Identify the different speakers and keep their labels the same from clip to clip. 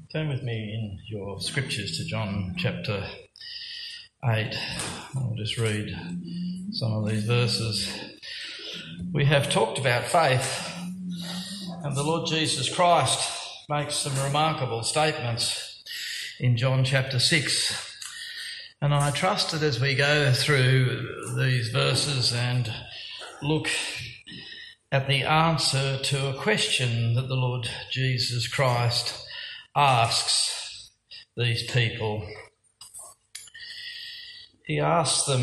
Speaker 1: Turn with me in your scriptures to John chapter 8. I'll just read some of these verses. We have talked about faith, and the Lord Jesus Christ makes some remarkable statements in John chapter 6. And I trust that as we go through these verses and look at the answer to a question that the Lord Jesus Christ asks these people, he asks them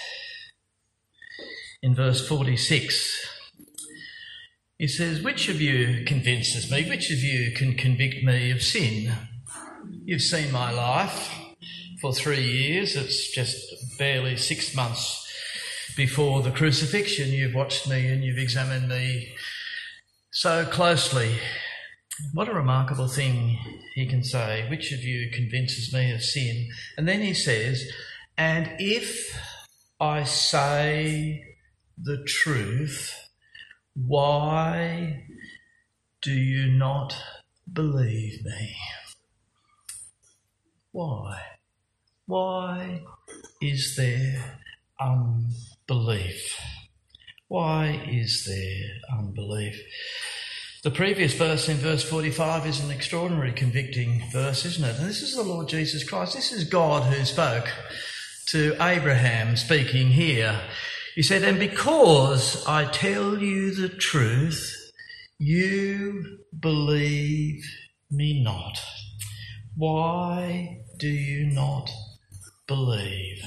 Speaker 1: in verse 46. He says, "Which of you convinces me? Which of you can convict me of sin? You've seen my life for 3 years. It's just barely 6 months before the crucifixion. You've watched me and you've examined me so closely." What a remarkable thing he can say. Which of you convinces me of sin? And then he says, "And if I say the truth, why do you not believe me?" Why? Why is there unbelief? Why is there unbelief? The previous verse in verse 45 is an extraordinary convicting verse, isn't it? And this is the Lord Jesus Christ. This is God who spoke to Abraham, speaking here. He said, "And because I tell you the truth, you believe me not. Why do you not believe?"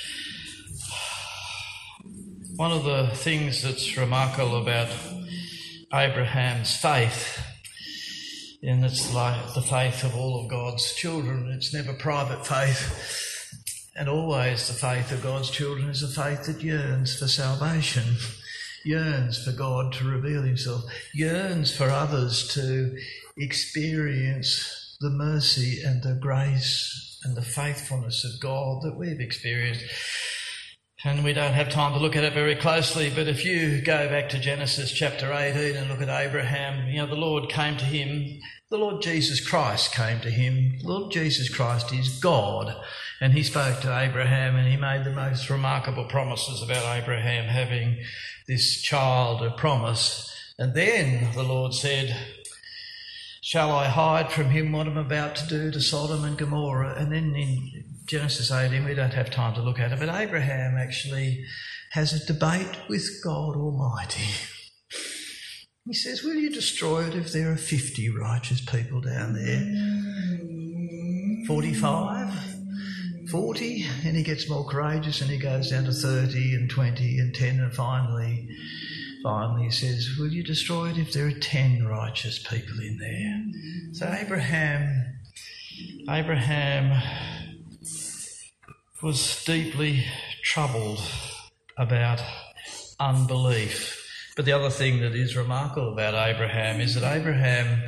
Speaker 1: One of the things that's remarkable about Abraham's faith, and it's like the faith of all of God's children, it's never private faith, and always the faith of God's children is a faith that yearns for salvation, yearns for God to reveal himself, yearns for others to experience the mercy and the grace and the faithfulness of God that we've experienced. And we don't have time to look at it very closely, but if you go back to Genesis chapter 18 and look at Abraham, the Lord came to him, the Lord Jesus Christ came to him. The Lord Jesus Christ is God, and he spoke to Abraham and he made the most remarkable promises about Abraham having this child, a promise. And then the Lord said, "Shall I hide from him what I'm about to do to Sodom and Gomorrah?" And then in Genesis 18, we don't have time to look at it, but Abraham actually has a debate with God Almighty. He says, "Will you destroy it if there are 50 righteous people down there? 45? 40? And he gets more courageous and he goes down to 30 and 20 and 10 and finally he says, "Will you destroy it if there are 10 righteous people in there?" So Abraham was deeply troubled about unbelief. But the other thing that is remarkable about Abraham is that Abraham,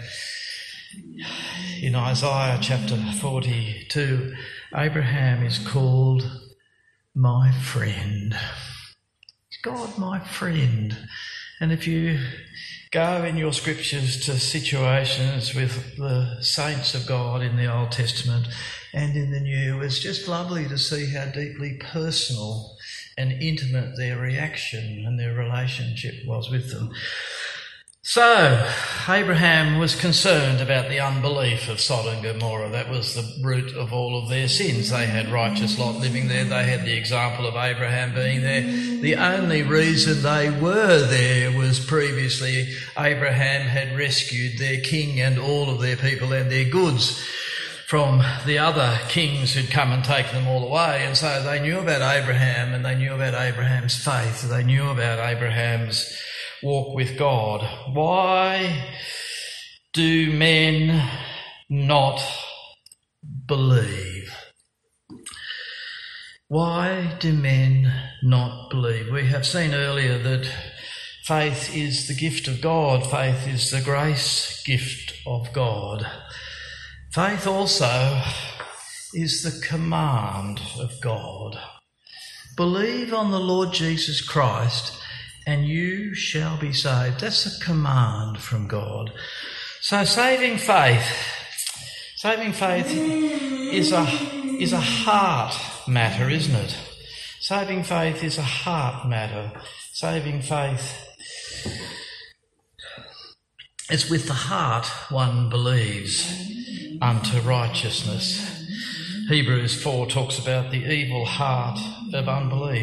Speaker 1: in Isaiah chapter 42, Abraham is called my friend. God, my friend. And if you go in your scriptures to situations with the saints of God in the Old Testament and in the New, it's just lovely to see how deeply personal and intimate their reaction and their relationship was with them. So, Abraham was concerned about the unbelief of Sodom and Gomorrah. That was the root of all of their sins. They had righteous Lot living there. They had the example of Abraham being there. The only reason they were there was previously Abraham had rescued their king and all of their people and their goods from the other kings who'd come and taken them all away. And so they knew about Abraham and they knew about Abraham's faith. They knew about Abraham's walk with God. Why do men not believe? Why do men not believe? We have seen earlier that faith is the gift of God. Faith is the grace gift of God. Faith also is the command of God. Believe on the Lord Jesus Christ and you shall be saved. That's a command from God. So saving faith Saving faith is a heart matter, isn't it? Saving faith is a heart matter. Saving faith, it's with the heart one believes unto righteousness. Hebrews 4 talks about the evil heart of unbelief.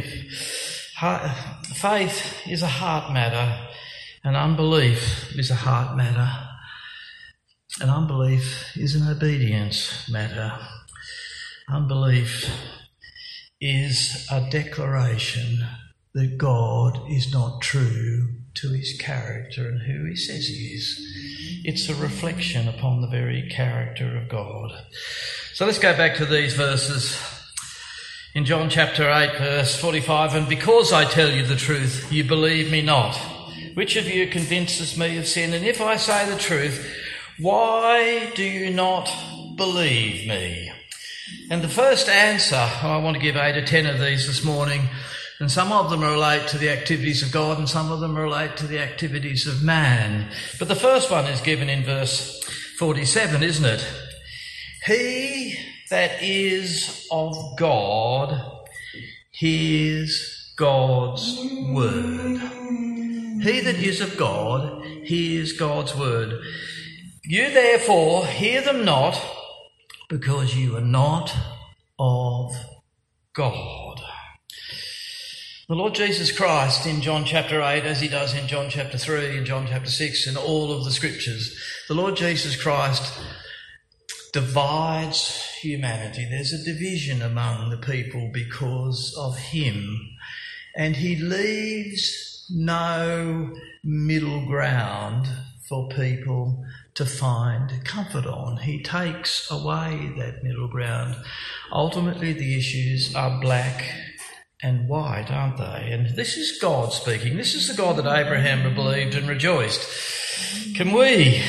Speaker 1: Faith is a heart matter, and unbelief is a heart matter. And unbelief is an obedience matter. Unbelief is a declaration that God is not true to his character and who he says he is. It's a reflection upon the very character of God. So let's go back to these verses. In John chapter 8, verse 45, and because I tell you the truth, you believe me not. Which of you convinces me of sin? And if I say the truth, why do you not believe me? And the first answer, I want to give 8 or 10 of these this morning, and some of them relate to the activities of God and some of them relate to the activities of man. But the first one is given in verse 47, isn't it? He that is of God hears God's word. He that is of God hears God's word. You therefore hear them not, because you are not of God. The Lord Jesus Christ in John chapter 8, as he does in John chapter 3 and John chapter 6 and all of the scriptures, the Lord Jesus Christ divides humanity. There's a division among the people because of him, and he leaves no middle ground for people to find comfort on. He takes away that middle ground. Ultimately, the issues are black and white, aren't they? And this is God speaking. This is the God that Abraham believed and rejoiced. Can we,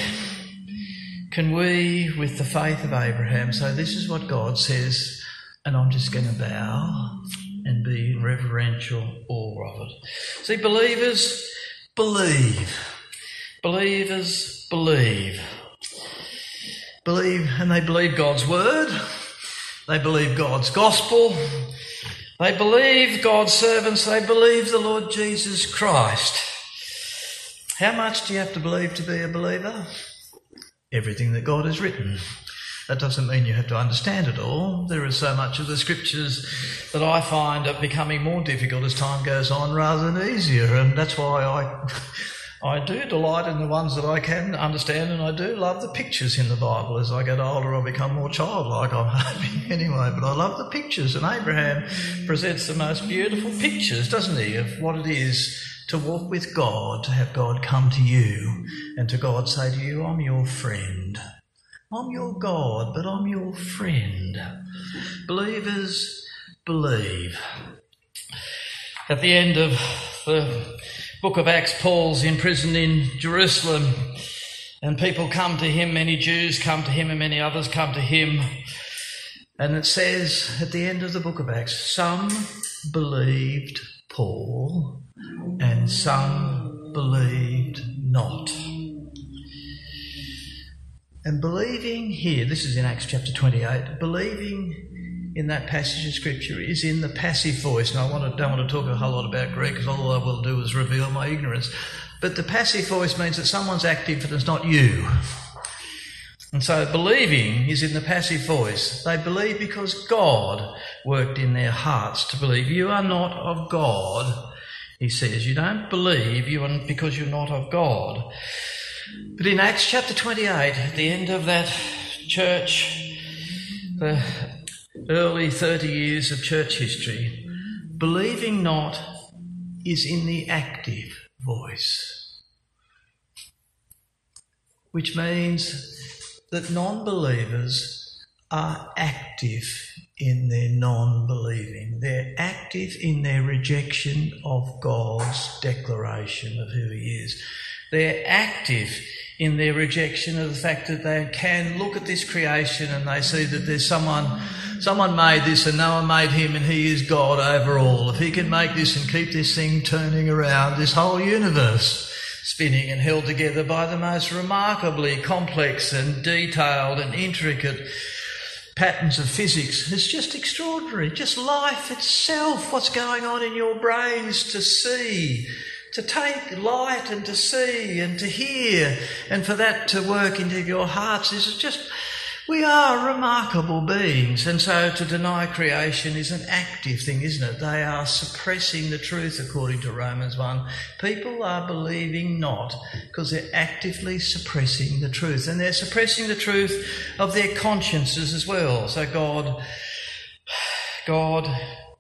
Speaker 1: with the faith of Abraham, say this is what God says, and I'm just going to bow and be in reverential awe of it? See, believers believe. Believers believe. Believe, and they believe God's word. They believe God's gospel. They believe God's servants. They believe the Lord Jesus Christ. How much do you have to believe to be a believer? Everything that God has written. That doesn't mean you have to understand it all. There is so much of the scriptures that I find are becoming more difficult as time goes on rather than easier, and that's why I do delight in the ones that I can understand, and I do love the pictures in the Bible. As I get older, I become more childlike, I'm hoping anyway, but I love the pictures, and Abraham presents the most beautiful pictures, doesn't he, of what it is to walk with God, to have God come to you, and to God say to you, I'm your friend. I'm your God, but I'm your friend. Believers believe. At the end of the book of Acts, Paul's imprisoned in Jerusalem, and people come to him, many Jews come to him and many others come to him. And it says at the end of the book of Acts, some believed Paul and some believed not. And believing here, this is in Acts chapter 28, believing in that passage of scripture is in the passive voice. And I don't want to talk a whole lot about Greek, because all I will do is reveal my ignorance. But the passive voice means that someone's active and it's not you. And so believing is in the passive voice. They believe because God worked in their hearts to believe. You are not of God, he says. You don't believe because you're not of God. But in Acts chapter 28, at the end of that church, the early 30 years of church history, believing not is in the active voice, which means that non-believers are active in their non-believing. They're active in their rejection of God's declaration of who he is. They're active in their rejection of the fact that they can look at this creation and they see that there's someone made this and no one made him, and he is God over all. If he can make this and keep this thing turning around, this whole universe, spinning and held together by the most remarkably complex and detailed and intricate patterns of physics. It's just extraordinary. Just life itself, what's going on in your brains to see, to take light and to see and to hear, and for that to work into your hearts is just... We are remarkable beings, and so to deny creation is an active thing, isn't it? They are suppressing the truth, according to Romans 1. People are believing not because they're actively suppressing the truth, and they're suppressing the truth of their consciences as well. So God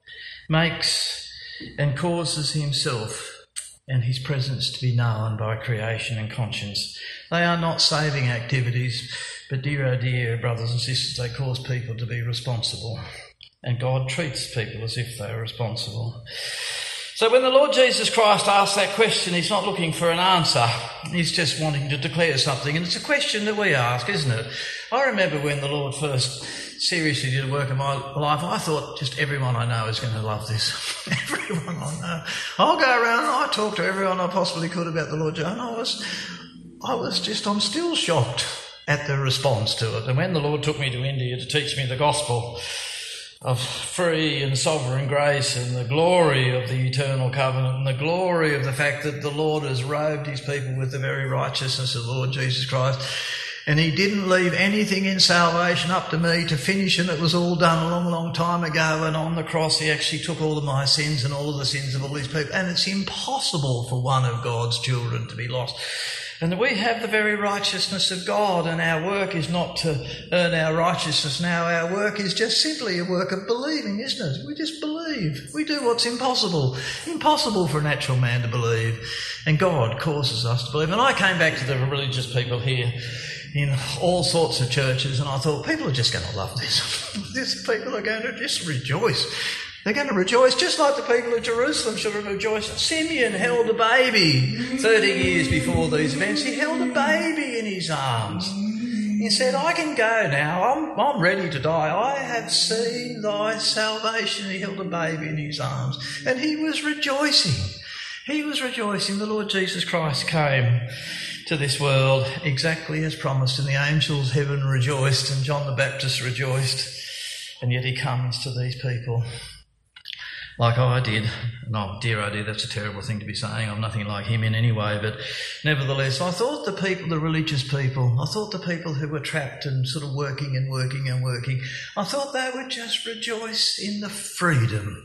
Speaker 1: makes and causes himself and his presence to be known by creation and conscience. They are not saving activities, but dear, oh dear, brothers and sisters, they cause people to be responsible. And God treats people as if they are responsible. So when the Lord Jesus Christ asks that question, he's not looking for an answer. He's just wanting to declare something. And it's a question that we ask, isn't it? I remember when the Lord first seriously did a work in my life, I thought just everyone I know is going to love this. Everyone I know. I'll go around and I talk to everyone I possibly could about the Lord Jesus. And I'm still shocked at the response to it. And when the Lord took me to India to teach me the gospel of free and sovereign grace and the glory of the eternal covenant and the glory of the fact that the Lord has robed his people with the very righteousness of the Lord Jesus Christ, and he didn't leave anything in salvation up to me to finish, and it was all done a long, long time ago, and on the cross he actually took all of my sins and all of the sins of all these people, and it's impossible for one of God's children to be lost. And we have the very righteousness of God, and our work is not to earn our righteousness now. Our work is just simply a work of believing, isn't it? We just believe. We do what's impossible. Impossible for a natural man to believe. And God causes us to believe. And I came back to the religious people here in all sorts of churches, and I thought, people are just going to love this. These people are going to just rejoice. They're going to rejoice just like the people of Jerusalem should have rejoiced. Simeon held a baby 30 years before these events. He held a baby in his arms. He said, I can go now. I'm ready to die. I have seen thy salvation. He held a baby in his arms. And he was rejoicing. He was rejoicing. The Lord Jesus Christ came to this world exactly as promised. And the angels heaven rejoiced and John the Baptist rejoiced. And yet he comes to these people like I did. No, dear oh dear, that's a terrible thing to be saying. I'm nothing like him in any way, but nevertheless, I thought the people, the religious people, I thought the people who were trapped and sort of working, I thought they would just rejoice in the freedom,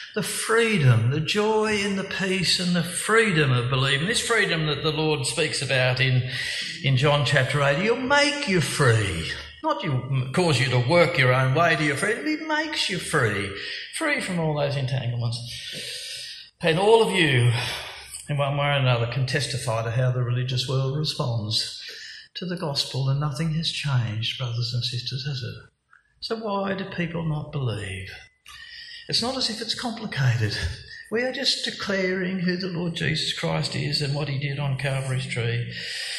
Speaker 1: the joy and the peace and the freedom of believing. This freedom that the Lord speaks about in John chapter 8, he'll make you free. Not cause you to work your own way to your freedom. He makes you free from all those entanglements. And all of you, in one way or another, can testify to how the religious world responds to the gospel, and nothing has changed, brothers and sisters, has it? So why do people not believe? It's not as if it's complicated. We are just declaring who the Lord Jesus Christ is and what he did on Calvary's tree.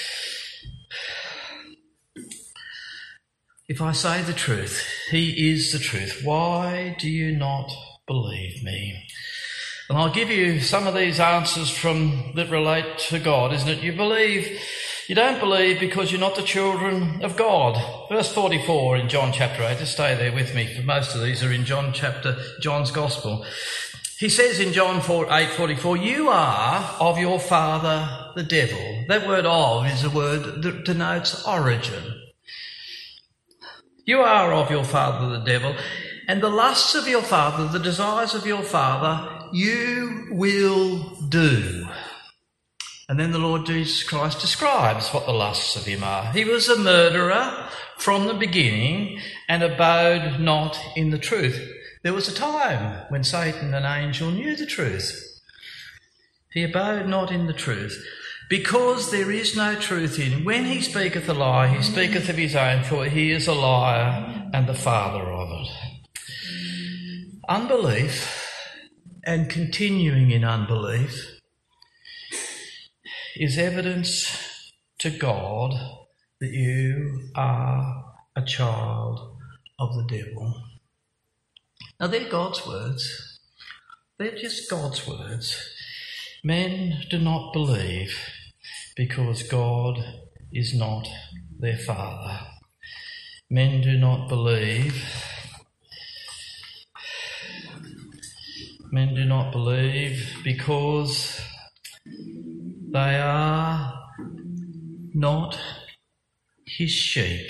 Speaker 1: If I say the truth, he is the truth. Why do you not believe me? And I'll give you some of these answers that relate to God, isn't it? You don't believe because you're not the children of God. Verse 44 in John chapter 8. Just stay there with me, for most of these are in John's Gospel. He says in John 8:44, you are of your father the devil. That word of is a word that denotes origin. You are of your father the devil, and the lusts of your father, the desires of your father, you will do. And then the Lord Jesus Christ describes what the lusts of him are. He was a murderer from the beginning and abode not in the truth. There was a time when Satan, an angel, knew the truth. He abode not in the truth, because there is no truth in him. When he speaketh a lie, he speaketh of his own, for he is a liar and the father of it. Unbelief and continuing in unbelief is evidence to God that you are a child of the devil. Now, they're God's words. They're just God's words. Men do not believe. because God is not their Father. Men do not believe. Men do not believe because they are not his sheep.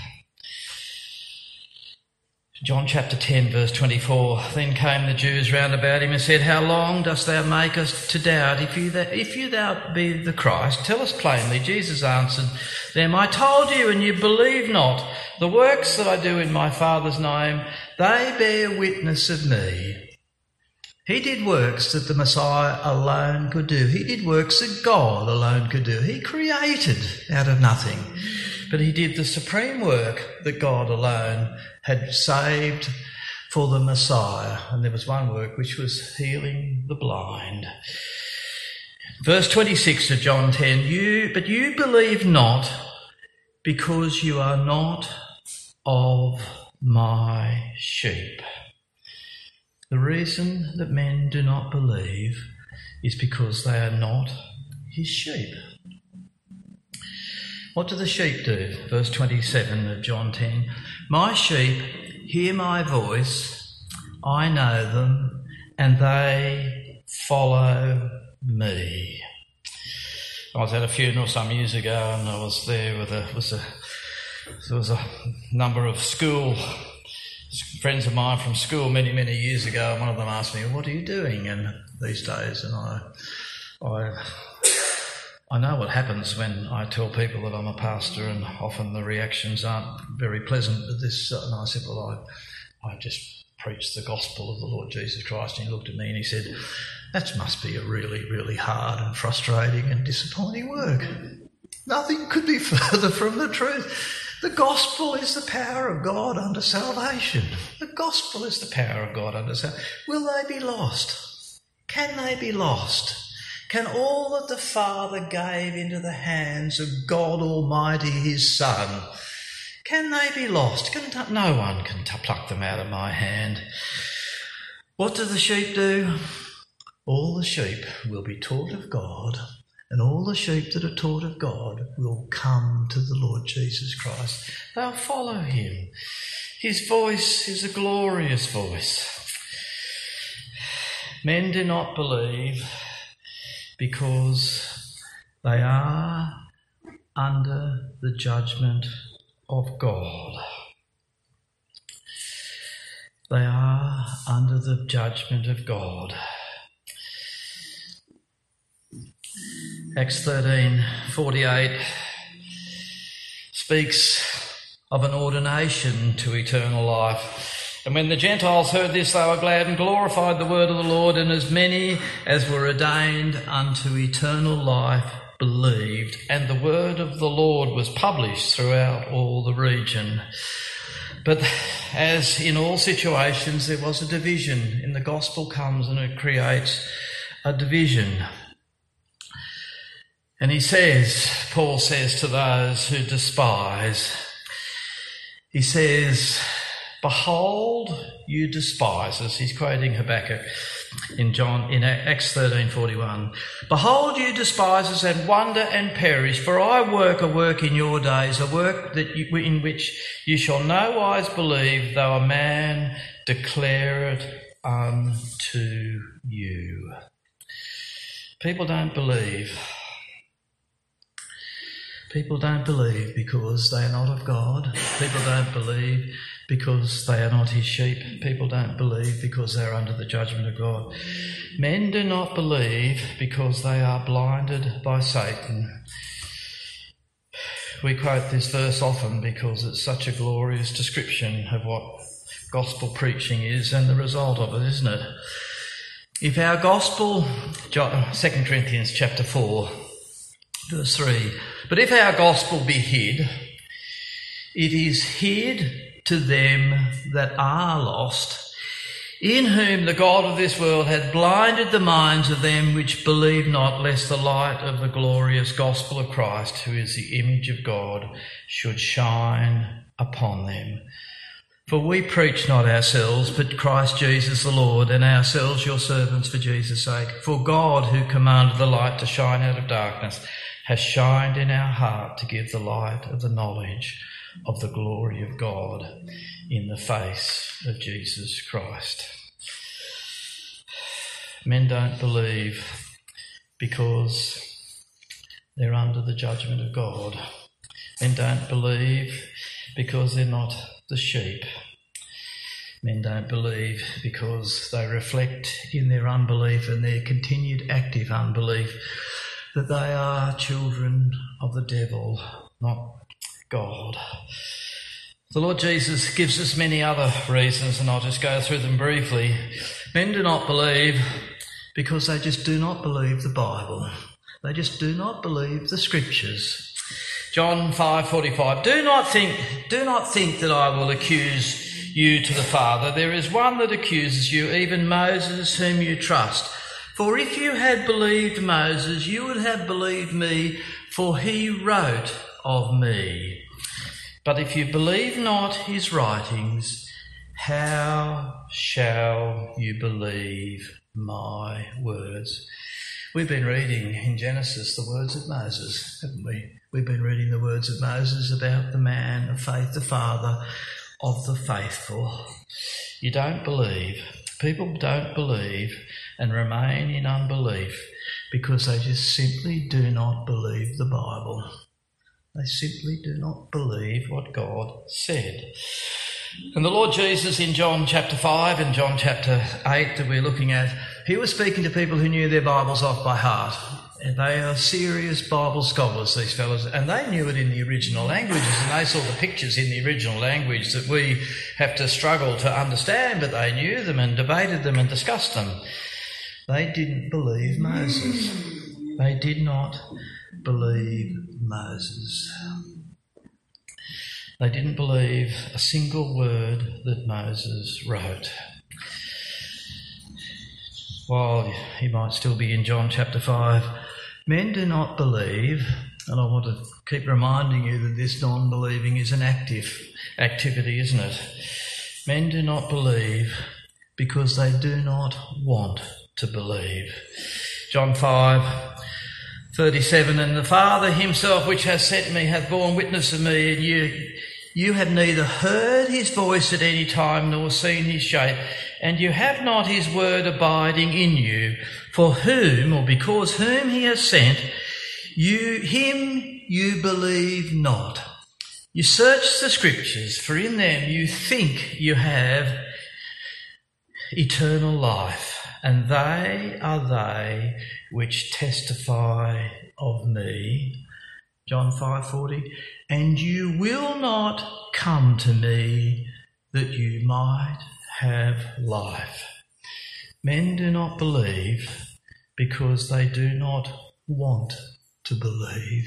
Speaker 1: John chapter 10 verse 24, then came the Jews round about him and said, how long dost thou make us to doubt? If thou be the Christ, tell us plainly. Jesus answered them, I told you and you believe not. The works that I do in my Father's name, they bear witness of me. He did works that the Messiah alone could do. He did works that God alone could do. He created out of nothing. But he did the supreme work that God alone had saved for the Messiah. And there was one work which was healing the blind. Verse 26 of John 10, but you believe not because you are not of my sheep. The reason that men do not believe is because they are not his sheep. What do the sheep do? Verse 27 of John 10. My sheep hear my voice, I know them, and they follow me. I was at a funeral some years ago and I was there there was a number of school friends of mine from school many, many years ago, and one of them asked me, what are you doing these days? And I know what happens when I tell people that I'm a pastor, and often the reactions aren't very pleasant to this. And I said, well, I just preach the gospel of the Lord Jesus Christ. And he looked at me and he said, that must be a really, really hard and frustrating and disappointing work. Nothing could be further from the truth. The gospel is the power of God unto salvation. The gospel is the power of God unto salvation. Will they be lost? Can they be lost? Can all that the Father gave into the hands of God Almighty, his Son, can they be lost? No one can pluck them out of my hand. What do the sheep do? All the sheep will be taught of God, and all the sheep that are taught of God will come to the Lord Jesus Christ. They'll follow him. His voice is a glorious voice. Men do not believe because they are under the judgment of God. They are under the judgment of God. Acts 13:48 speaks of an ordination to eternal life. And when the Gentiles heard this, they were glad and glorified the word of the Lord, and as many as were ordained unto eternal life believed. And the word of the Lord was published throughout all the region. But as in all situations, there was a division. And the gospel comes and it creates a division. And Paul says to those who despise, he says, behold, you despisers. He's quoting Habakkuk in Acts 13:41. Behold, you despisers, and wonder and perish, for I work a work in your days, a work in which you shall no wise believe, though a man declare it unto you. People don't believe. People don't believe because they are not of God. People don't believe because they are not his sheep. People don't believe because they are under the judgment of God. Men do not believe because they are blinded by Satan. We quote this verse often because it's such a glorious description of what gospel preaching is and the result of it, isn't it? If our gospel, 2 Corinthians chapter 4, verse 3, but if our gospel be hid, it is hid to them that are lost, in whom the God of this world hath blinded the minds of them which believe not, lest the light of the glorious gospel of Christ, who is the image of God, should shine upon them. For we preach not ourselves, but Christ Jesus the Lord, and ourselves your servants for Jesus' sake. For God, who commanded the light to shine out of darkness, has shined in our heart to give the light of the knowledge of the glory of God in the face of Jesus Christ. Men don't believe because they're under the judgment of God. Men don't believe because they're not the sheep. Men don't believe because they reflect in their unbelief and their continued active unbelief that they are children of the devil, not God. The Lord Jesus gives us many other reasons, and I'll just go through them briefly. Men do not believe because they just do not believe the Bible. They just do not believe the Scriptures. John 5:45, do not think that I will accuse you to the Father. There is one that accuses you, even Moses, whom you trust. For if you had believed Moses, you would have believed me, for he wrote of me. But if you believe not his writings, how shall you believe my words? We've been reading in Genesis the words of Moses, haven't we? We've been reading the words of Moses about the man of faith, the father of the faithful. You don't believe. People don't believe and remain in unbelief because they just simply do not believe the Bible. They simply do not believe what God said. And the Lord Jesus in John chapter 5 and John chapter 8 that we're looking at, he was speaking to people who knew their Bibles off by heart. And they are serious Bible scholars, these fellows, and they knew it in the original languages, and they saw the pictures in the original language that we have to struggle to understand, but they knew them and debated them and discussed them. They didn't believe Moses. They did not believe Moses. They didn't believe a single word that Moses wrote. While he might still be in John chapter 5, men do not believe, and I want to keep reminding you that this non-believing is an activity, isn't it? Men do not believe because they do not want to believe. John 5:37, and the Father himself which has sent me hath borne witness of me, and you have neither heard his voice at any time nor seen his shape, and you have not his word abiding in you. For whom, or because whom he has sent, you believe not. You search the Scriptures, for in them you think you have eternal life, and they are they which testify of me. John 5:40, and you will not come to me that you might have life. Men do not believe because they do not want to believe.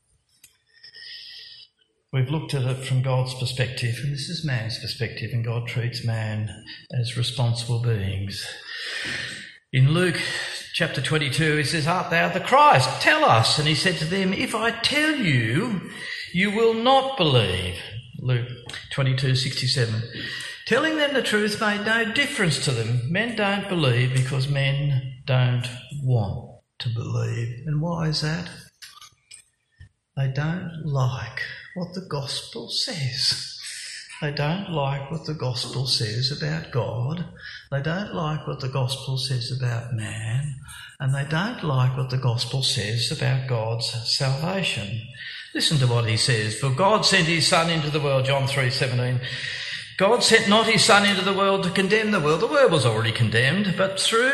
Speaker 1: We've looked at it from God's perspective, and this is man's perspective, and God treats man as responsible beings. In Luke chapter 22, he says, art thou the Christ? Tell us. And he said to them, if I tell you, you will not believe. Luke 22:67. Telling them the truth made no difference to them. Men don't believe because men don't want to believe. And why is that? They don't like what the gospel says. They don't like what the gospel says about God. They don't like what the gospel says about man. And they don't like what the gospel says about God's salvation. Listen to what he says. For God sent his Son into the world, John 3:17. God sent not his Son into the world to condemn the world. The world was already condemned, but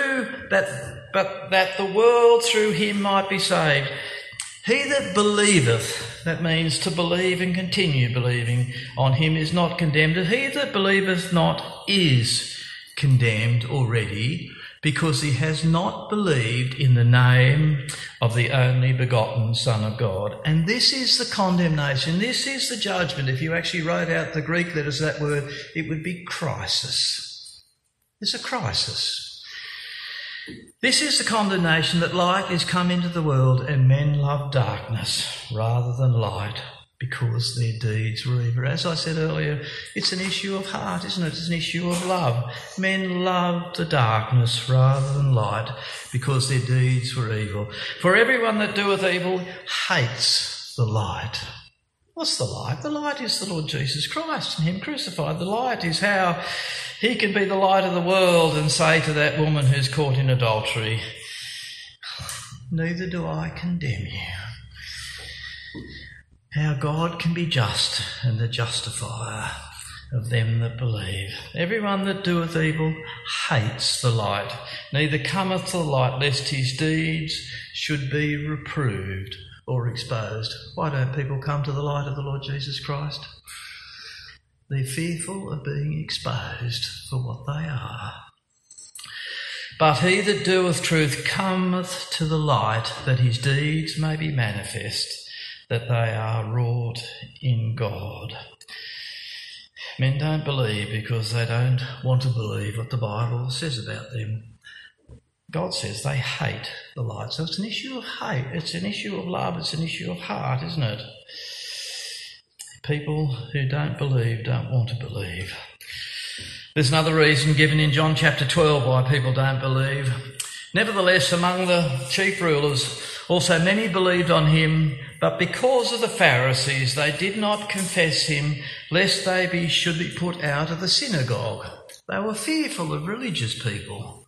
Speaker 1: that the world through him might be saved. He that believeth, that means to believe and continue believing on him, is not condemned. And he that believeth not is condemned already, because he has not believed in the name of the only begotten Son of God. And this is the condemnation, this is the judgment. If you actually wrote out the Greek letters of that word, it would be crisis. It's a crisis. This is the condemnation, that light is come into the world, and men love darkness rather than light, because their deeds were evil. As I said earlier, it's an issue of heart, isn't it? It's an issue of love. Men loved the darkness rather than light because their deeds were evil. For everyone that doeth evil hates the light. What's the light? The light is the Lord Jesus Christ and him crucified. The light is how he can be the light of the world and say to that woman who's caught in adultery, neither do I condemn you. How God can be just and the justifier of them that believe. Everyone that doeth evil hates the light, neither cometh to the light, lest his deeds should be reproved or exposed. Why don't people come to the light of the Lord Jesus Christ? They're fearful of being exposed for what they are. But he that doeth truth cometh to the light, that his deeds may be manifest, that they are wrought in God. Men don't believe because they don't want to believe what the Bible says about them. God says they hate the light. So it's an issue of hate. It's an issue of love. It's an issue of heart, isn't it? People who don't believe don't want to believe. There's another reason given in John chapter 12 why people don't believe. Nevertheless, among the chief rulers also many believed on him, but because of the Pharisees they did not confess him, lest they should be put out of the synagogue. They were fearful of religious people.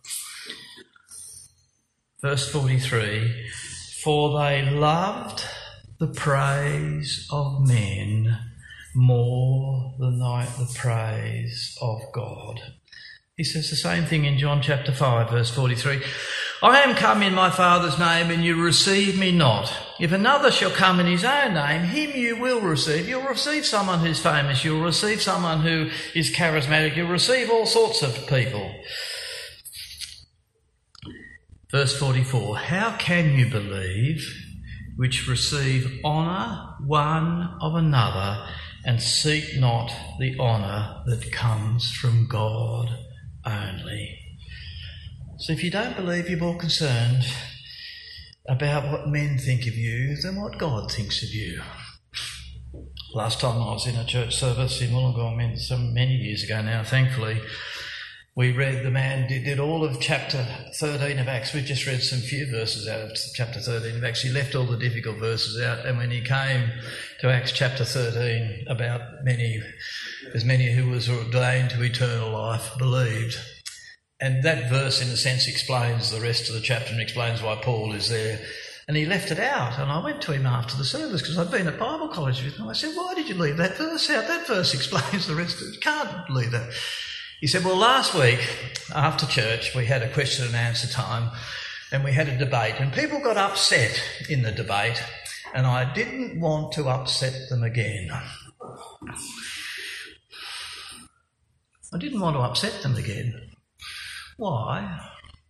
Speaker 1: Verse 43, for they loved the praise of men more than the praise of God. He says the same thing in John chapter 5, verse 43. I am come in my Father's name, and you receive me not. If another shall come in his own name, him you will receive. You'll receive someone who's famous. You'll receive someone who is charismatic. You'll receive all sorts of people. Verse 44, how can you believe which receive honour one of another and seek not the honour that comes from God only? So if you don't believe, you're more concerned about what men think of you than what God thinks of you. Last time I was in a church service in Wollongong, many years ago now, thankfully, we read the man did all of chapter 13 of Acts. We've just read some few verses out of chapter 13 of Acts. He left all the difficult verses out, and when he came to Acts chapter 13, about as many who was ordained to eternal life believed. And that verse, in a sense, explains the rest of the chapter and explains why Paul is there. And he left it out, and I went to him after the service because I'd been at Bible college with him. I said, why did you leave that verse out? That verse explains the rest of it. You can't leave that. He said, well, last week after church we had a question and answer time and we had a debate, and people got upset in the debate and I didn't want to upset them again. I didn't want to upset them again. Why?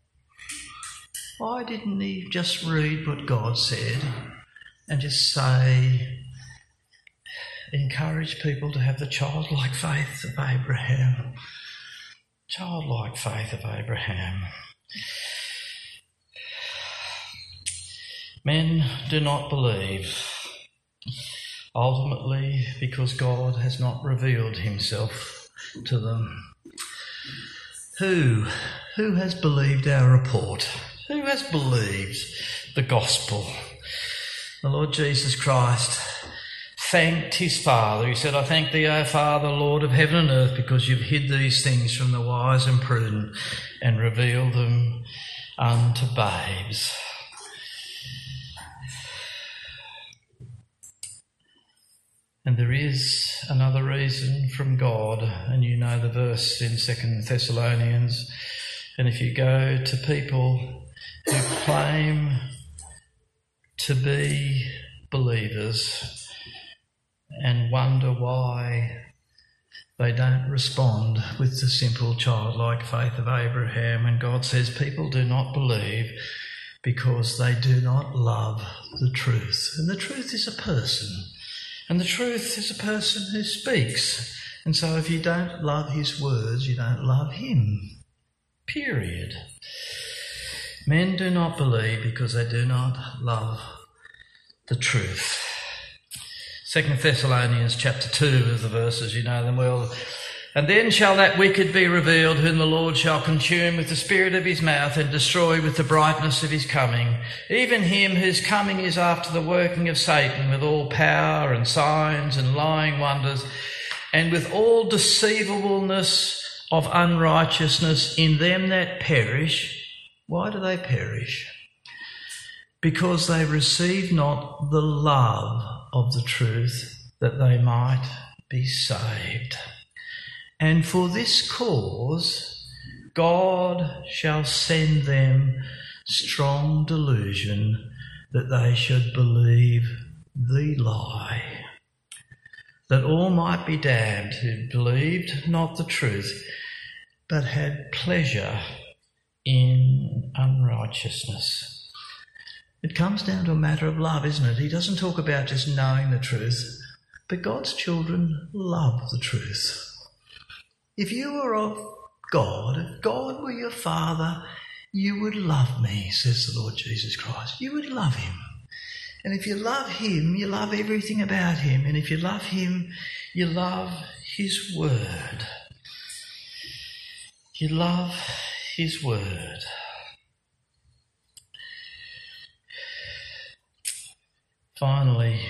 Speaker 1: Why didn't he just read what God said and just say, encourage people to have the childlike faith of Abraham? Childlike faith of Abraham. Men do not believe, ultimately because God has not revealed himself to them. Who has believed our report? Who has believed the gospel? The Lord Jesus Christ thanked his Father. He said, I thank thee, O Father, Lord of heaven and earth, because you've hid these things from the wise and prudent and revealed them unto babes. And there is another reason from God, and you know the verse in 2 Thessalonians. And if you go to people who claim to be believers and wonder why they don't respond with the simple childlike faith of Abraham, and God says people do not believe because they do not love the truth. And the truth is a person. And the truth is a person who speaks. And so if you don't love his words, you don't love him. Period. Men do not believe because they do not love the truth. 2 Thessalonians chapter 2 is the verses, you know them well. And then shall that wicked be revealed, whom the Lord shall consume with the spirit of his mouth and destroy with the brightness of his coming. Even him whose coming is after the working of Satan, with all power and signs and lying wonders, and with all deceivableness of unrighteousness in them that perish. Why do they perish? Because they receive not the love of the truth, that they might be saved. And for this cause God shall send them strong delusion, that they should believe the lie, that all might be damned who believed not the truth, but had pleasure in unrighteousness. It comes down to a matter of love, isn't it? He doesn't talk about just knowing the truth, but God's children love the truth. If you were of God, if God were your Father, you would love me, says the Lord Jesus Christ. You would love him. And if you love him, you love everything about him. And if you love him, you love his word. You love his word. Finally,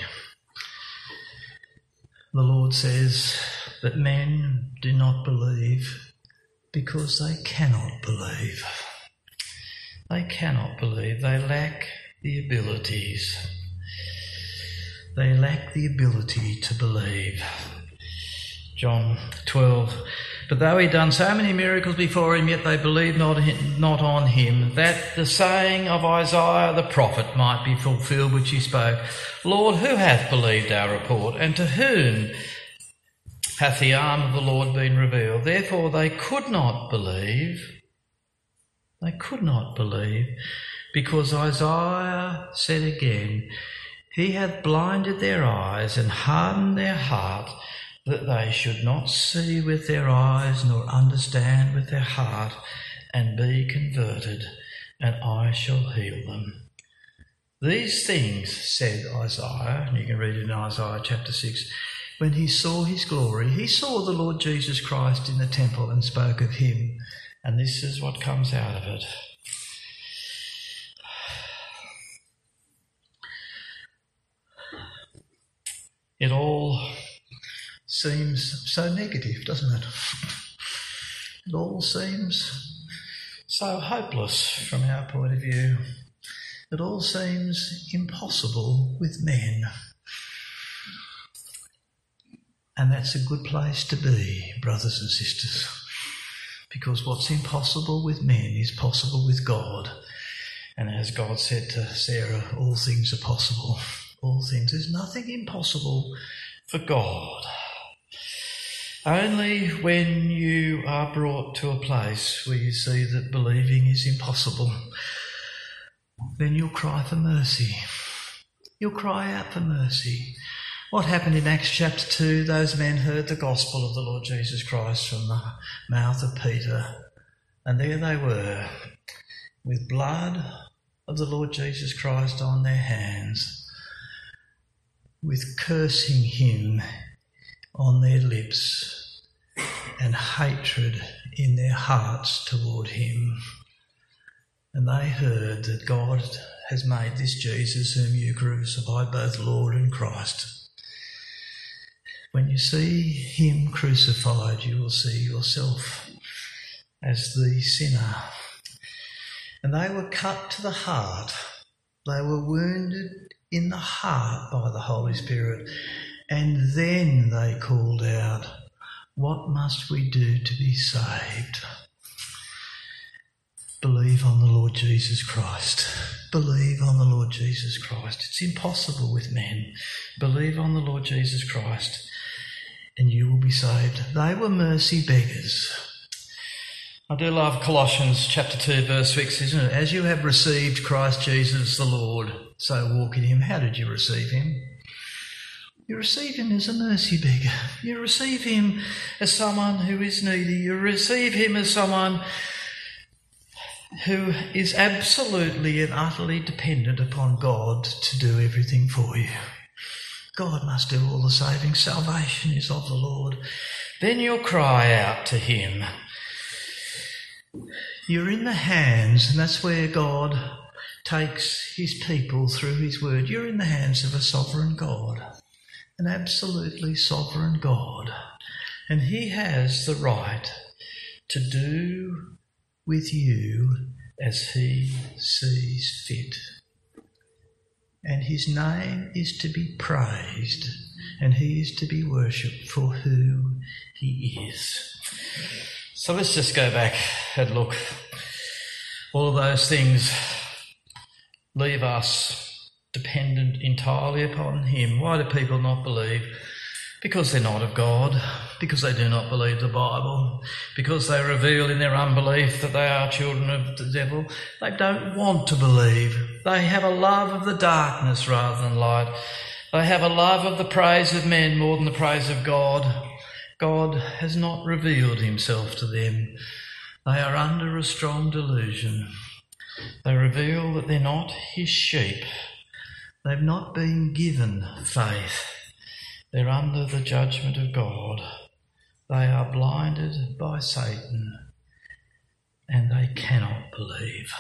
Speaker 1: the Lord says that men do not believe because they cannot believe. They cannot believe. They lack the abilities. They lack the ability to believe. John 12. But though he'd done so many miracles before him, yet they believed not on him, that the saying of Isaiah the prophet might be fulfilled, which he spoke, Lord, who hath believed our report, and to whom hath the arm of the Lord been revealed? Therefore they could not believe. They could not believe, because Isaiah said again, he hath blinded their eyes and hardened their heart, that they should not see with their eyes, nor understand with their heart, and be converted, and I shall heal them. These things, said Isaiah, and you can read it in Isaiah chapter 6, when he saw his glory, he saw the Lord Jesus Christ in the temple and spoke of him. And this is what comes out of it. It all seems so negative, doesn't it? It all seems so hopeless from our point of view. It all seems impossible with men. And that's a good place to be, brothers and sisters, because what's impossible with men is possible with God. And as God said to Sarah, all things are possible. All things. There's nothing impossible for God. Only when you are brought to a place where you see that believing is impossible, then you'll cry for mercy. You'll cry out for mercy. What happened in Acts chapter 2? Those men heard the gospel of the Lord Jesus Christ from the mouth of Peter, and there they were, with blood of the Lord Jesus Christ on their hands, with cursing him on their lips, and hatred in their hearts toward him. And they heard that God has made this Jesus whom you crucified both Lord and Christ. When you see him crucified, you will see yourself as the sinner. And they were cut to the heart. They were wounded in the heart by the Holy Spirit. And then they called out, what must we do to be saved? Believe on the Lord Jesus Christ. Believe on the Lord Jesus Christ. It's impossible with men. Believe on the Lord Jesus Christ and you will be saved. They were mercy beggars. I do love Colossians chapter 2 verse 6, isn't it? As you have received Christ Jesus the Lord, so walk in him. How did you receive him? You receive him as a mercy beggar. You receive him as someone who is needy. You receive him as someone who is absolutely and utterly dependent upon God to do everything for you. God must do all the saving. Salvation is of the Lord. Then you'll cry out to him. You're in the hands, and that's where God takes his people through his word. You're in the hands of a sovereign God, an absolutely sovereign God. And he has the right to do with you as he sees fit. And his name is to be praised, and he is to be worshipped for who he is. So let's just go back and look. All of those things leave us dependent entirely upon him. Why do people not believe? Because they're not of God, because they do not believe the Bible, because they reveal in their unbelief that they are children of the devil. They don't want to believe. They have a love of the darkness rather than light. They have a love of the praise of men more than the praise of God. God has not revealed himself to them. They are under a strong delusion. They reveal that they're not his sheep. They've not been given faith. They're under the judgment of God. They are blinded by Satan, and they cannot believe.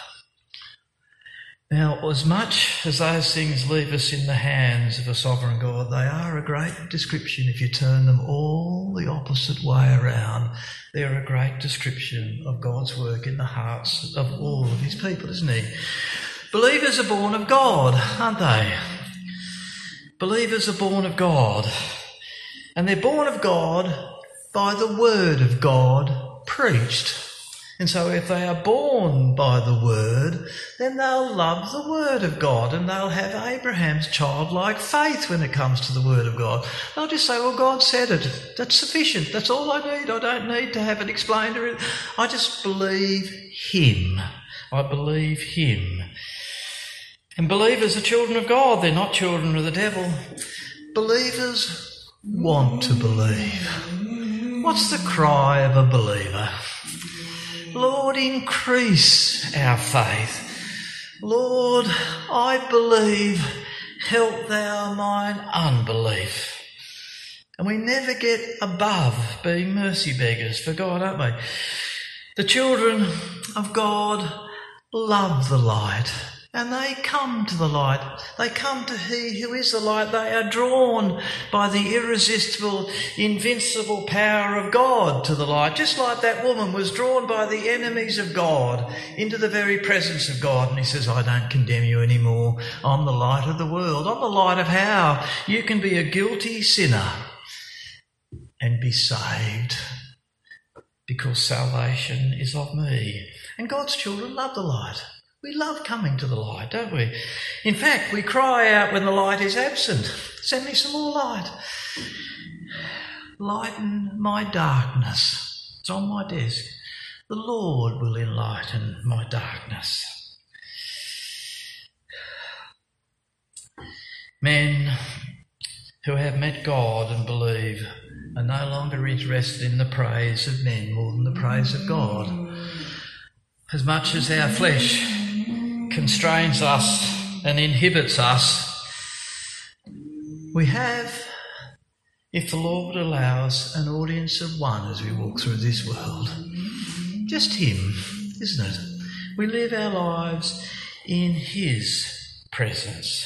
Speaker 1: Now, as much as those things leave us in the hands of a sovereign God, they are a great description. If you turn them all the opposite way around, they're a great description of God's work in the hearts of all of his people, isn't he? Believers are born of God, aren't they? Believers are born of God. And they're born of God by the word of God preached. And so if they are born by the word, then they'll love the word of God, and they'll have Abraham's childlike faith when it comes to the word of God. They'll just say, well, God said it. That's sufficient. That's all I need. I don't need to have it explained to it. I just believe him. I believe him. And believers are children of God. They're not children of the devil. Believers want to believe. What's the cry of a believer? Lord, increase our faith. Lord, I believe. Help thou mine unbelief. And we never get above being mercy beggars for God, aren't we? The children of God love the light. And they come to the light. They come to he who is the light. They are drawn by the irresistible, invincible power of God to the light. Just like that woman was drawn by the enemies of God into the very presence of God. And he says, I don't condemn you anymore. I'm the light of the world. I'm the light of how you can be a guilty sinner and be saved, because salvation is of me. And God's children love the light. We love coming to the light, don't we? In fact, we cry out when the light is absent. Send me some more light. Lighten my darkness. It's on my desk. The Lord will enlighten my darkness. Men who have met God and believe are no longer interested in the praise of men more than the praise of God. As much as our flesh constrains us and inhibits us, we have, if the Lord would allow us, an audience of one as we walk through this world. Just him, isn't it? We live our lives in his presence.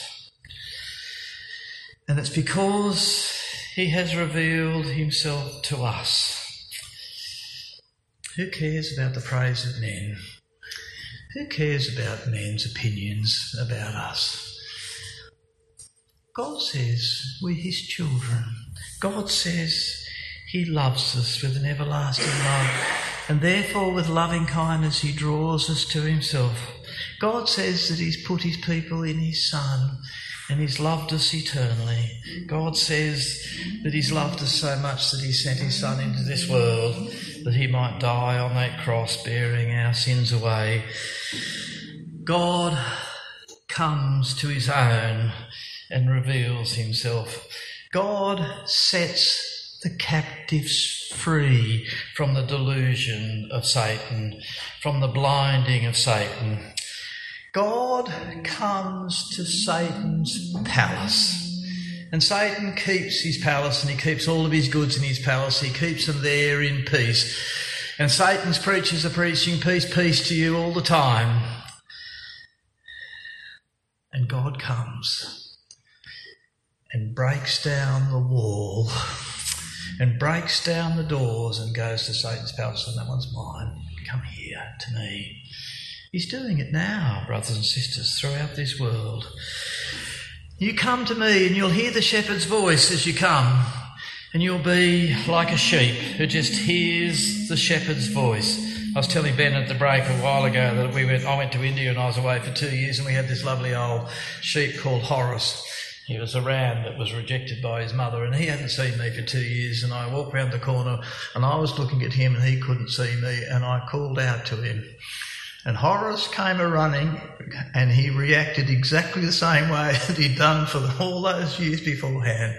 Speaker 1: And it's because he has revealed himself to us. Who cares about the praise of men? Who cares about men's opinions about us? God says we're his children. God says he loves us with an everlasting love, and therefore with loving kindness he draws us to himself. God says that he's put his people in his Son, and he's loved us eternally. God says that he's loved us so much that he sent his Son into this world that he might die on that cross bearing our sins away. God comes to his own and reveals himself. God sets the captives free from the delusion of Satan, from the blinding of Satan. God comes to Satan's palace And Satan keeps his palace, and he keeps all of his goods in his palace. He keeps them there in peace. And Satan's preachers are preaching peace, peace to you all the time. And God comes and breaks down the wall and breaks down the doors and goes to Satan's palace, and that one's mine. Come here to me. He's doing it now, brothers and sisters, throughout this world. You come to me and you'll hear the shepherd's voice as you come, and you'll be like a sheep who just hears the shepherd's voice. I was telling Ben at the break a while ago that I went to India and I was away for 2 years, and we had this lovely old sheep called Horace. He was a ram that was rejected by his mother, and he hadn't seen me for 2 years, and I walked round the corner and I was looking at him and he couldn't see me, and I called out to him. And Horace came a-running, and he reacted exactly the same way that he'd done for all those years beforehand.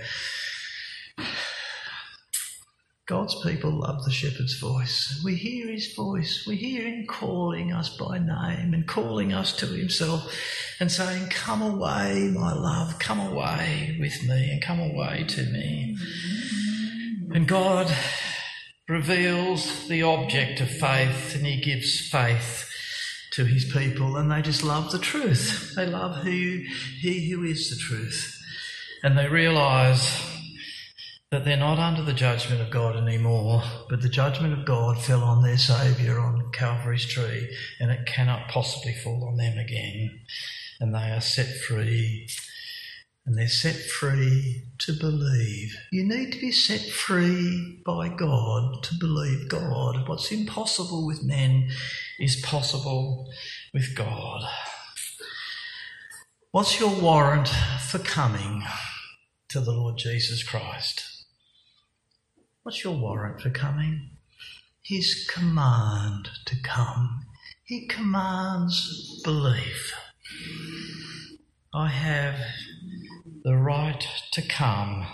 Speaker 1: God's people love the shepherd's voice. We hear his voice. We hear him calling us by name and calling us to himself and saying, come away, my love, come away with me and come away to me. And God reveals the object of faith, and he gives faith to his people, and they just love the truth. They love he who is the truth. And they realise that they're not under the judgment of God anymore, but the judgment of God fell on their Saviour on Calvary's tree, and it cannot possibly fall on them again. And they are set free. And they're set free to believe. You need to be set free by God to believe God. What's impossible with men is possible with God. What's your warrant for coming to the Lord Jesus Christ? What's your warrant for coming? His command to come. He commands belief. I have the right to come.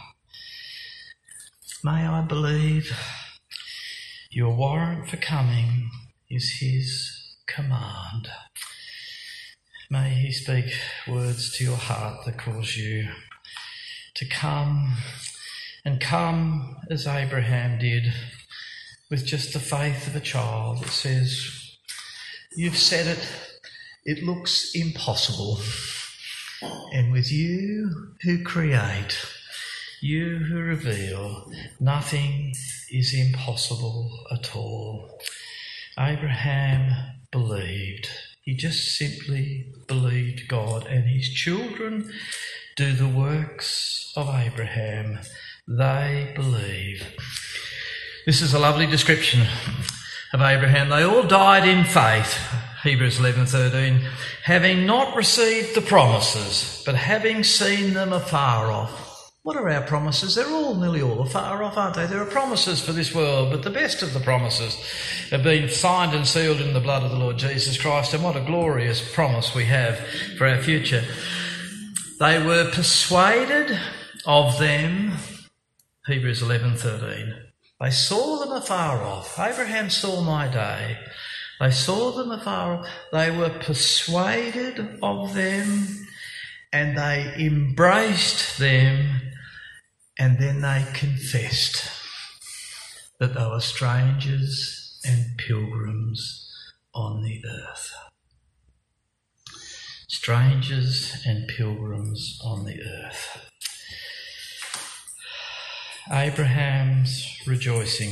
Speaker 1: May I believe? Your warrant for coming is his command. May he speak words to your heart that cause you to come, and come as Abraham did, with just the faith of a child. It says, you've said it, it looks impossible. And with you who create, you who reveal, nothing is impossible at all. Abraham believed. He just simply believed God, and his children do the works of Abraham. They believe. This is a lovely description of Abraham. They all died in faith, Hebrews 11:13, having not received the promises, but having seen them afar off. What are our promises? They're nearly all afar off, aren't they? There are promises for this world, but the best of the promises have been signed and sealed in the blood of the Lord Jesus Christ, and what a glorious promise we have for our future. They were persuaded of them, Hebrews 11:13. They saw them afar off. Abraham saw my day. They saw them afar off. They were persuaded of them, and they embraced them, and then they confessed that they were strangers and pilgrims on the earth. Strangers and pilgrims on the earth. Abraham's rejoicing.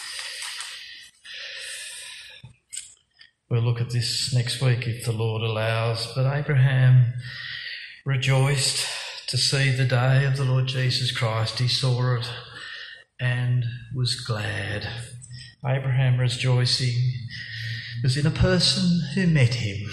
Speaker 1: We'll look at this next week if the Lord allows, but Abraham rejoiced to see the day of the Lord Jesus Christ. He saw it and was glad. Abraham rejoicing was in a person who met him.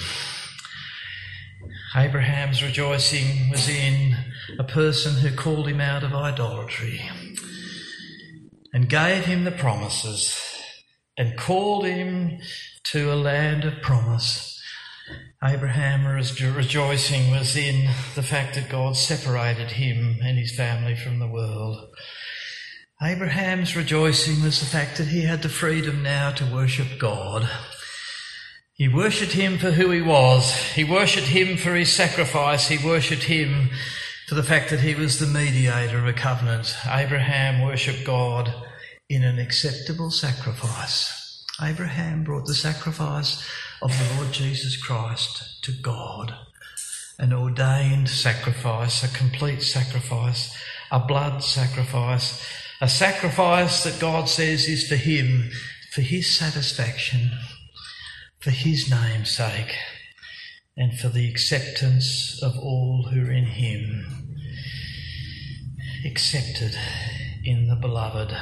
Speaker 1: Abraham's rejoicing was in a person who called him out of idolatry and gave him the promises and called him to a land of promise. Abraham's rejoicing was in the fact that God separated him and his family from the world. Abraham's rejoicing was the fact that he had the freedom now to worship God. He worshipped him for who he was. He worshipped him for his sacrifice. He worshipped him for the fact that he was the mediator of a covenant. Abraham worshipped God in an acceptable sacrifice. Abraham brought the sacrifice of the Lord Jesus Christ to God, an ordained sacrifice, a complete sacrifice, a blood sacrifice, a sacrifice that God says is for him, for his satisfaction, for his name's sake, and for the acceptance of all who are in him, accepted in the beloved.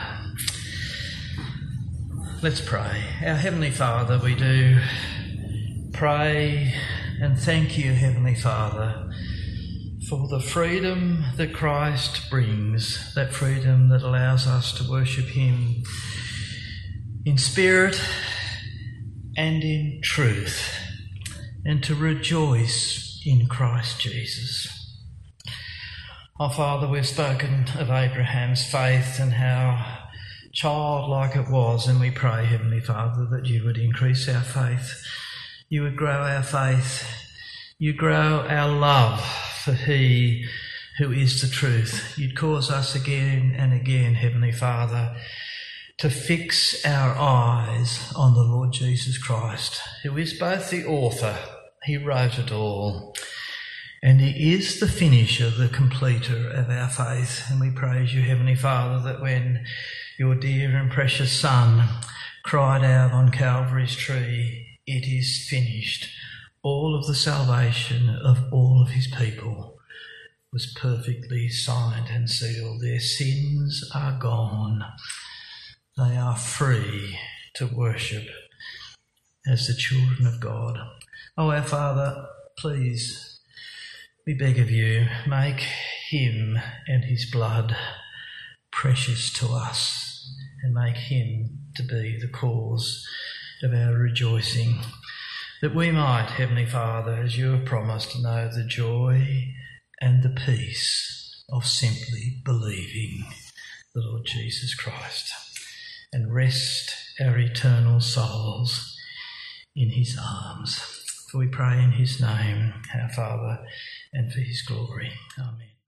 Speaker 1: Let's pray. Our Heavenly Father, we do pray and thank you, Heavenly Father, for the freedom that Christ brings, that freedom that allows us to worship him in spirit and in truth, and to rejoice in Christ Jesus. Oh, Father, we've spoken of Abraham's faith and how childlike it was, and we pray, Heavenly Father, that you would increase our faith, you would grow our faith, you grow our love for he who is the truth. You'd cause us again and again, Heavenly Father, to fix our eyes on the Lord Jesus Christ, who is both the author, he wrote it all, and he is the finisher, the completer of our faith. And we praise you, Heavenly Father, that when your dear and precious Son cried out on Calvary's tree, "It is finished," all of the salvation of all of his people was perfectly signed and sealed. Their sins are gone. They are free to worship as the children of God. Oh, our Father, please, we beg of you, make him and his blood precious to us, and make him to be the cause of our rejoicing, that we might, Heavenly Father, as you have promised, know the joy and the peace of simply believing the Lord Jesus Christ, and rest our eternal souls in his arms. For we pray in his name, our Father, and for his glory. Amen.